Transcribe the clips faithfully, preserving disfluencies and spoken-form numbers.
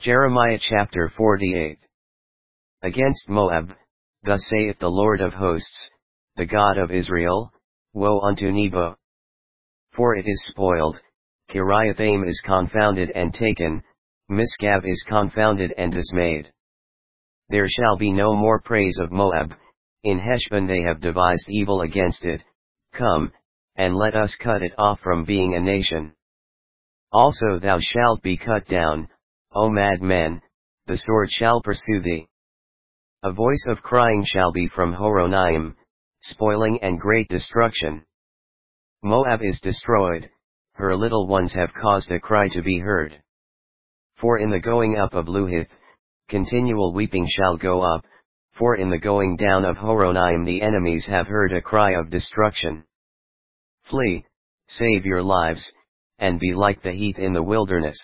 Jeremiah chapter forty-eight. Against Moab, thus saith the Lord of hosts, the God of Israel, woe unto Nebo! For it is spoiled, Kiriathaim is confounded and taken, Misgab is confounded and dismayed. There shall be no more praise of Moab, in Heshbon they have devised evil against it. Come, and let us cut it off from being a nation. Also thou shalt be cut down, O madman, the sword shall pursue thee. A voice of crying shall be from Horonaim, spoiling and great destruction. Moab is destroyed, her little ones have caused a cry to be heard. For in the going up of Luhith, continual weeping shall go up, for in the going down of Horonaim the enemies have heard a cry of destruction. Flee, save your lives, and be like the heath in the wilderness.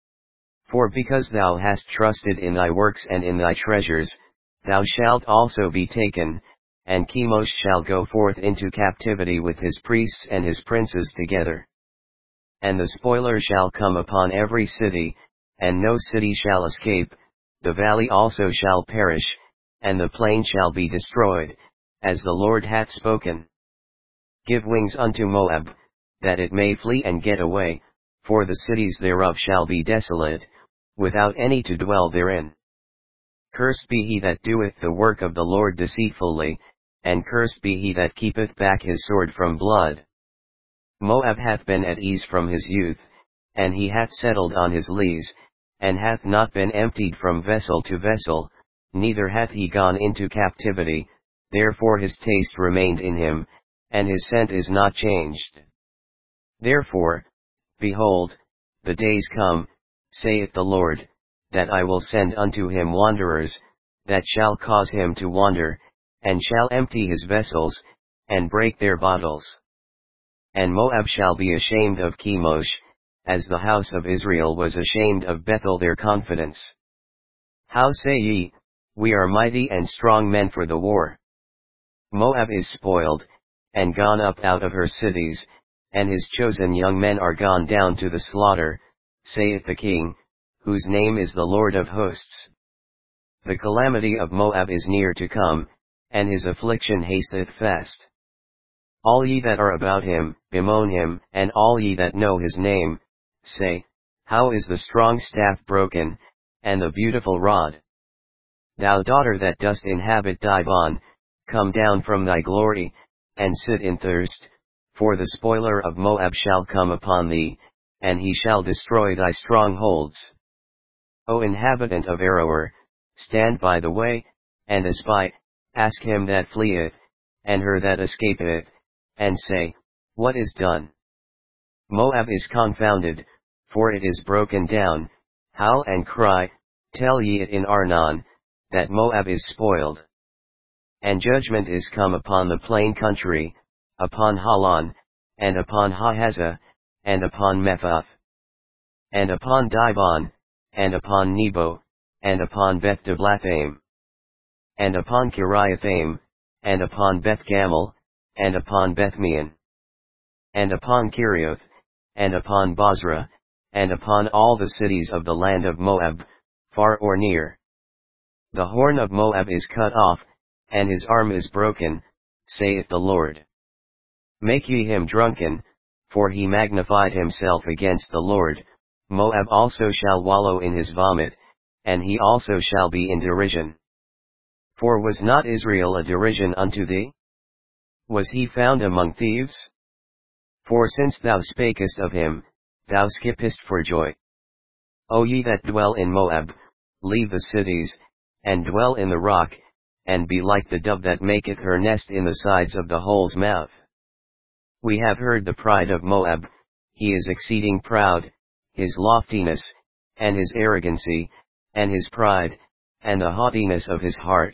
For because thou hast trusted in thy works and in thy treasures, thou shalt also be taken, and Chemosh shall go forth into captivity with his priests and his princes together. And the spoiler shall come upon every city, and no city shall escape, the valley also shall perish, and the plain shall be destroyed, as the Lord hath spoken. Give wings unto Moab, that it may flee and get away, for the cities thereof shall be desolate, without any to dwell therein. Cursed be he that doeth the work of the Lord deceitfully, and cursed be he that keepeth back his sword from blood. Moab hath been at ease from his youth, and he hath settled on his lees, and hath not been emptied from vessel to vessel, neither hath he gone into captivity, therefore his taste remained in him, and his scent is not changed. Therefore, behold, the days come, saith the Lord, that I will send unto him wanderers, that shall cause him to wander, and shall empty his vessels, and break their bottles. And Moab shall be ashamed of Chemosh, as the house of Israel was ashamed of Bethel their confidence. How say ye, we are mighty and strong men for the war? Moab is spoiled, and gone up out of her cities, and his chosen young men are gone down to the slaughter, saith the King, whose name is the Lord of hosts. The calamity of Moab is near to come, and his affliction hasteth fast. All ye that are about him, bemoan him, and all ye that know his name, say, how is the strong staff broken, and the beautiful rod? Thou daughter that dost inhabit Dibon, come down from thy glory, and sit in thirst, for the spoiler of Moab shall come upon thee, and he shall destroy thy strongholds. O inhabitant of Aroer, stand by the way, and espy, ask him that fleeth, and her that escapeth, and say, what is done? Moab is confounded, for it is broken down, howl and cry, tell ye it in Arnon, that Moab is spoiled. And judgment is come upon the plain country, upon Halon, and upon Hahaza, and upon Mephath, and upon Dibon, and upon Nebo, and upon Beth Diblathaim, and upon Kiriathaim, and upon Beth Gamel, and upon Bethmeon, and upon Kerioth, and upon Bozrah, and upon all the cities of the land of Moab, far or near. The horn of Moab is cut off, and his arm is broken, saith the Lord. Make ye him drunken, for he magnified himself against the Lord. Moab also shall wallow in his vomit, and he also shall be in derision. For was not Israel a derision unto thee? Was he found among thieves? For since thou spakest of him, thou skippest for joy. O ye that dwell in Moab, leave the cities, and dwell in the rock, and be like the dove that maketh her nest in the sides of the hole's mouth. We have heard the pride of Moab, he is exceeding proud, his loftiness, and his arrogancy, and his pride, and the haughtiness of his heart.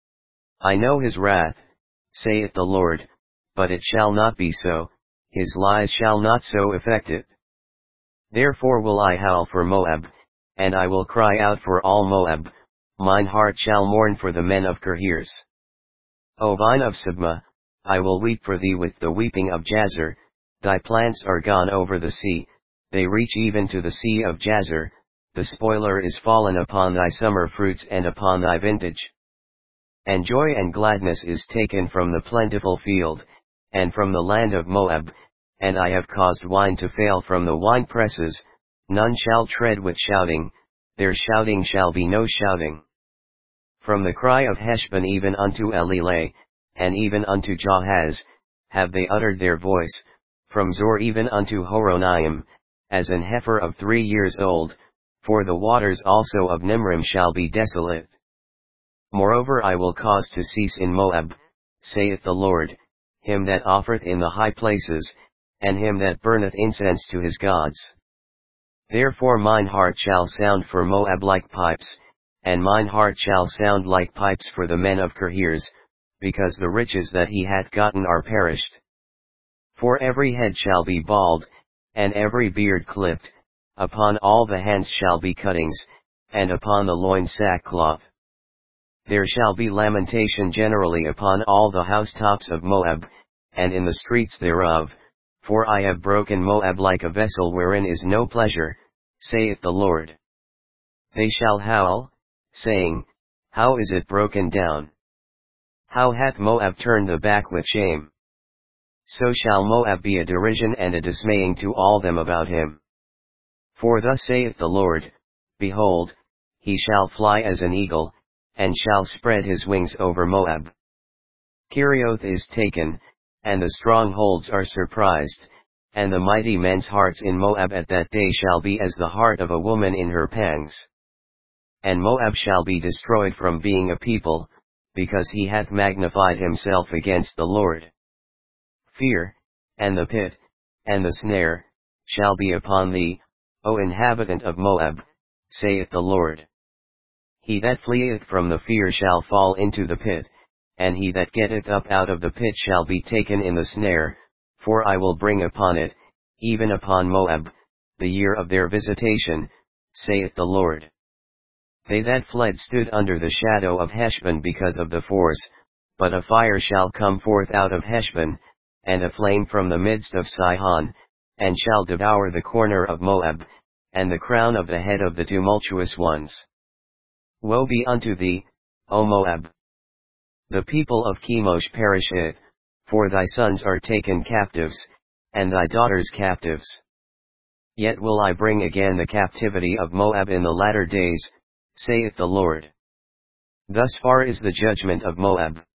I know his wrath, saith the Lord, but it shall not be so, his lies shall not so effect it. Therefore will I howl for Moab, and I will cry out for all Moab, mine heart shall mourn for the men of Kirhirs. O vine of Sibmah, I will weep for thee with the weeping of Jazer, thy plants are gone over the sea, they reach even to the sea of Jazer, the spoiler is fallen upon thy summer fruits and upon thy vintage. And joy and gladness is taken from the plentiful field, and from the land of Moab, and I have caused wine to fail from the wine presses, none shall tread with shouting, their shouting shall be no shouting. From the cry of Heshbon even unto Elileh, and even unto Jahaz, have they uttered their voice, from Zor even unto Horonaim, as an heifer of three years old, for the waters also of Nimrim shall be desolate. Moreover I will cause to cease in Moab, saith the Lord, him that offereth in the high places, and him that burneth incense to his gods. Therefore mine heart shall sound for Moab like pipes, and mine heart shall sound like pipes for the men of Kirhirs, because the riches that he hath gotten are perished. For every head shall be bald, and every beard clipped, upon all the hands shall be cuttings, and upon the loins sackcloth. There shall be lamentation generally upon all the housetops of Moab, and in the streets thereof, for I have broken Moab like a vessel wherein is no pleasure, saith the Lord. They shall howl, saying, How is it broken down? How hath Moab turned the back with shame? So shall Moab be a derision and a dismaying to all them about him. For thus saith the Lord, Behold, he shall fly as an eagle, and shall spread his wings over Moab. Kerioth is taken, and the strongholds are surprised, and the mighty men's hearts in Moab at that day shall be as the heart of a woman in her pangs. And Moab shall be destroyed from being a people, because he hath magnified himself against the Lord. Fear, and the pit, and the snare, shall be upon thee, O inhabitant of Moab, saith the Lord. He that fleeth from the fear shall fall into the pit, and he that getteth up out of the pit shall be taken in the snare, for I will bring upon it, even upon Moab, the year of their visitation, saith the Lord. They that fled stood under the shadow of Heshbon because of the force, but a fire shall come forth out of Heshbon, and a flame from the midst of Sihon, and shall devour the corner of Moab, and the crown of the head of the tumultuous ones. Woe be unto thee, O Moab! The people of Chemosh perisheth, for thy sons are taken captives, and thy daughters captives. Yet will I bring again the captivity of Moab in the latter days, saith the Lord. Thus far is the judgment of Moab.